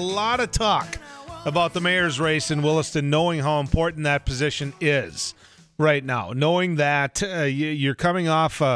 A lot of talk about the mayor's race in Williston, knowing how important that position is right now, knowing that you're coming off a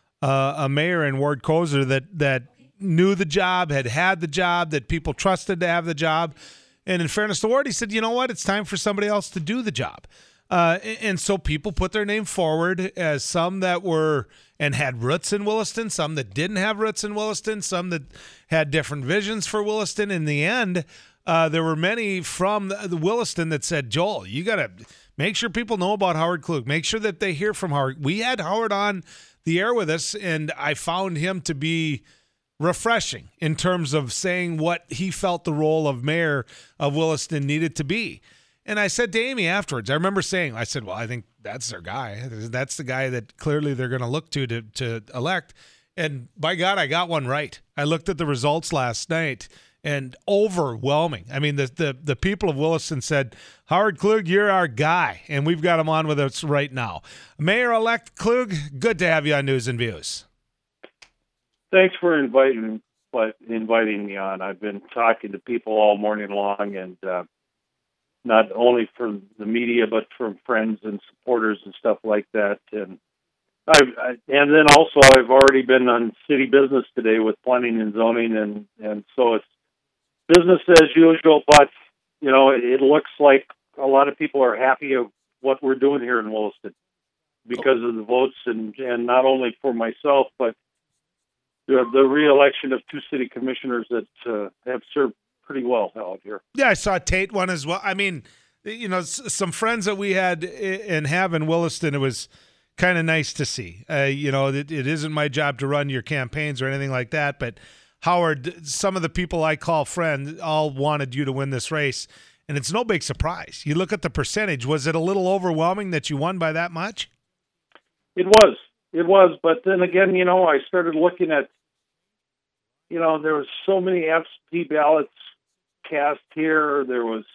mayor in Ward Kozer that knew the job, had the job, that people trusted to have the job. And in fairness to Ward, he said, you know what, it's time for somebody else to do the job. And so people put their name forward, as some that were and had roots in Williston, some that didn't have roots in Williston, some that had different visions for Williston. In the end, there were many from the Williston that said, Joel, you got to make sure people know about Howard Klug. Make sure that they hear from Howard. We had Howard on the air with us, and I found him to be refreshing in terms of saying what he felt the role of mayor of Williston needed to be. And I said to Amy afterwards, I remember saying, I said, well, I think that's their guy. That's the guy that clearly they're going to look to elect. And by God, I got one right. I looked at the results last night, and overwhelming. I mean, the people of Williston said, Howard Klug, you're our guy, and we've got him on with us right now. Mayor-elect Klug, good to have you on News and Views. Thanks for inviting me on. I've been talking to people all morning long, and not only from the media, but from friends and supporters and stuff like that. And and then also I've already been on city business today with planning and zoning, and so it's business as usual. But you know, it looks like a lot of people are happy of what we're doing here in Williston because of the votes, and not only for myself, but the re-election of two city commissioners that have served pretty well out here. Yeah, I saw Tate one as well. I mean, you know, some friends that we had and have in Williston, it was kind of nice to see. You know, it isn't my job to run your campaigns or anything like that, but Howard, some of the people I call friends all wanted you to win this race, and it's no big surprise. You look at the percentage. Was it a little overwhelming that you won by that much? It was, but then again, you know, I started looking at, you know, there was so many absentee ballots cast here. There was,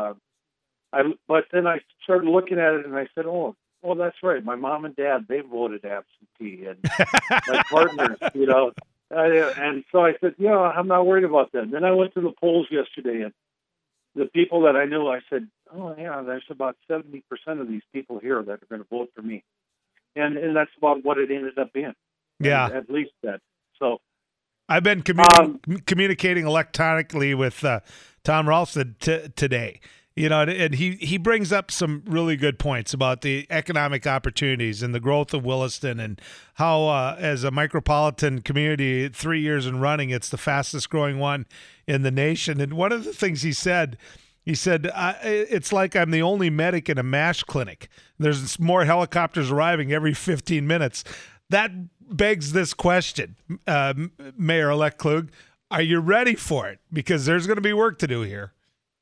but then I started looking at it and I said, oh, that's right. My mom and dad, they voted absentee, and my partners, you know, and so I said, yeah, I'm not worried about that. Then I went to the polls yesterday, and the people that I knew, I said, oh yeah, there's about 70% of these people here that are going to vote for me, and that's about what it ended up being. Yeah, at least that. So. I've been communicating electronically with Tom Ralston today, you know, and he brings up some really good points about the economic opportunities and the growth of Williston, and how as a micropolitan community, 3 years in running, it's the fastest growing one in the nation. And one of the things he said, it's like I'm the only medic in a MASH clinic. There's more helicopters arriving every 15 minutes. That begs this question, Mayor-elect Klug, are you ready for it? Because there's going to be work to do here.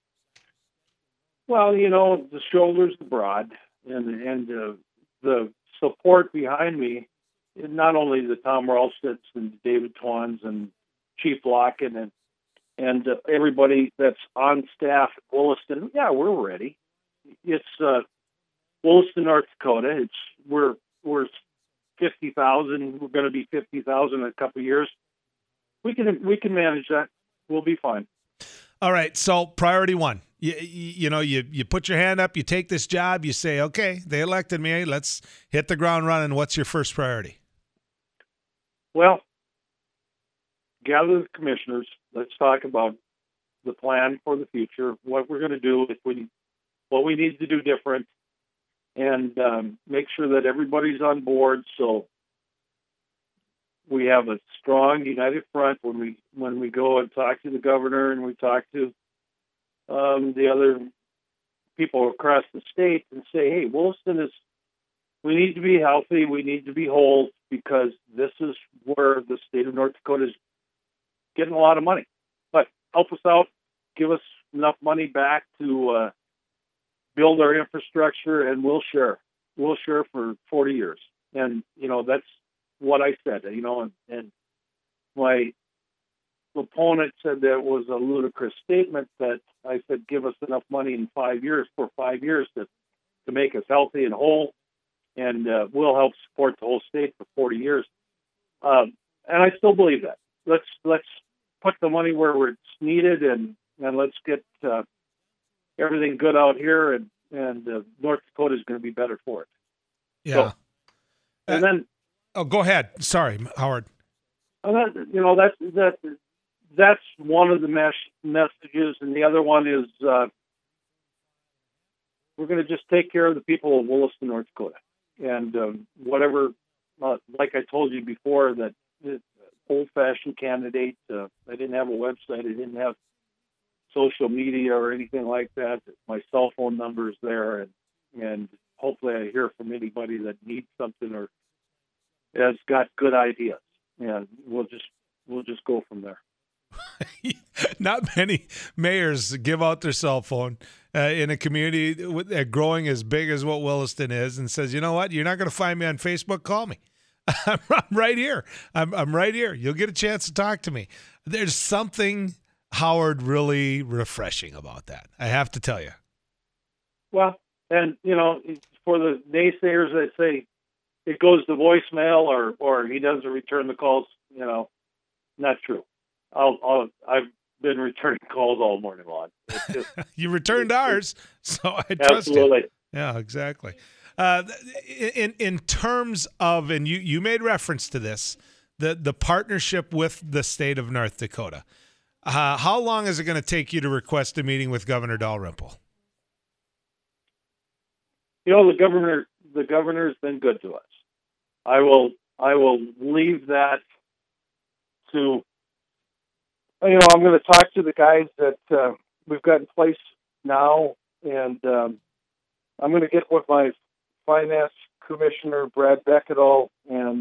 Well, you know, the shoulders are broad, and the support behind me, not only the Tom Ralstons and David Twans and Chief Locken and everybody that's on staff at Williston. Yeah, we're ready. It's Williston, North Dakota. We're 50,000. We're going to be 50,000 in a couple of years. We can manage that. We'll be fine. All right. So priority one, you know, you put your hand up, you take this job, you say, okay, they elected me. Let's hit the ground running. What's your first priority? Well, gather the commissioners. Let's talk about the plan for the future, what we're going to do, what we need to do different, and make sure that everybody's on board, so we have a strong, united front when we go and talk to the governor and we talk to the other people across the state and say, hey, Williston we need to be healthy, we need to be whole, because this is where the state of North Dakota is getting a lot of money. But help us out, give us enough money back to build our infrastructure, and we'll share. We'll share for 40 years. And, you know, that's what I said, you know, and my opponent said that was a ludicrous statement, that I said, give us enough money in 5 years, for 5 years to make us healthy and whole, and we'll help support the whole state for 40 years. And I still believe that. Let's put the money where it's needed, and let's get everything good out here, and North Dakota is going to be better for it. Yeah. So, and then, go ahead. Sorry, Howard. That's one of the messages, and the other one is we're going to just take care of the people of Williston, North Dakota, and whatever. Like I told you before, that old-fashioned candidate. I didn't have a website. I didn't have social media or anything like that. My cell phone number is there, and hopefully I hear from anybody that needs something or has got good ideas, and we'll just go from there. Not many mayors give out their cell phone in a community growing as big as what Williston is, and says, you know what, you're not going to find me on Facebook, call me. I'm right here. I'm right here. You'll get a chance to talk to me. There's something, Howard, really refreshing about that, I have to tell you. Well, and, for the naysayers that say it goes to voicemail or he doesn't return the calls, not true. I've been returning calls all morning long. You returned ours, so I trust absolutely. you. Yeah, exactly. In terms of, and you made reference to this, the partnership with the state of North Dakota. How long is it going to take you to request a meeting with Governor Dalrymple? The governor's been good to us. I will leave that to. I'm going to talk to the guys that we've got in place now, and I'm going to get with my finance commissioner, Brad Becketall, and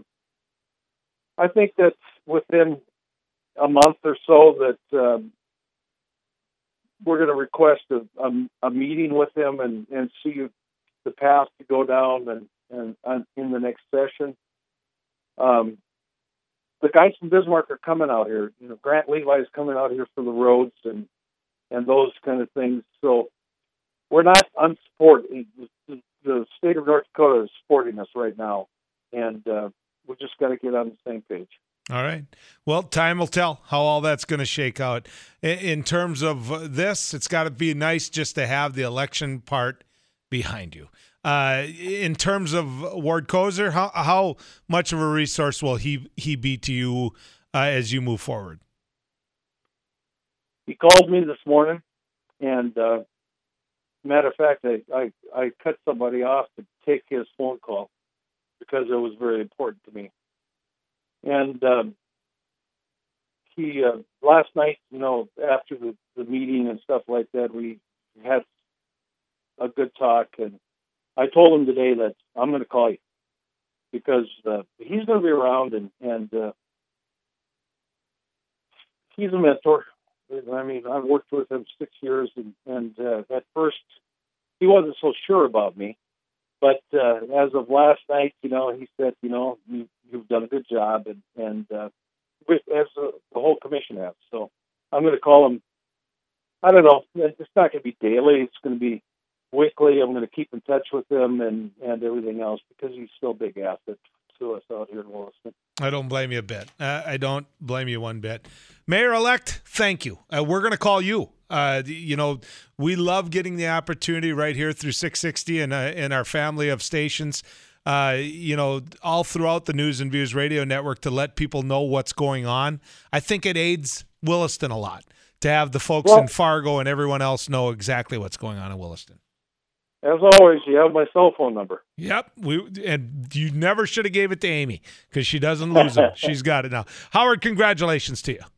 I think that within a month or so that we're going to request a meeting with him and see the path to go down and in the next session. The guys from Bismarck are coming out here. Grant Levi is coming out here for the roads and those kind of things. So we're not unsupported. The state of North Dakota is supporting us right now, and we just got to get on the same page. All right. Well, time will tell how all that's going to shake out. In terms of this, it's got to be nice just to have the election part behind you. In terms of Ward Kozer, how much of a resource will he be to you as you move forward? He called me this morning, and matter of fact, I cut somebody off to take his phone call because it was very important to me. And he last night, after the meeting and stuff like that, we had a good talk, and I told him today that I'm going to call you because he's going to be around, and he's a mentor. I mean, I've worked with him 6 years, and at first he wasn't so sure about me, but as of last night, he said, you've done a good job, and as the whole commission has. So I'm going to call him. I don't know. It's not going to be daily. It's going to be weekly. I'm going to keep in touch with him and everything else because he's still a big asset to us out here in Williston. I don't blame you a bit. I don't blame you one bit. Mayor-elect, thank you. We're going to call you. We love getting the opportunity right here through 660 and our family of stations, all throughout the News and Views radio network to let people know what's going on. I think it aids Williston a lot to have the folks in Fargo and everyone else know exactly what's going on in Williston. As always, you have my cell phone number. Yep. And you never should have gave it to Amy because she doesn't lose them. She's got it now. Howard, congratulations to you.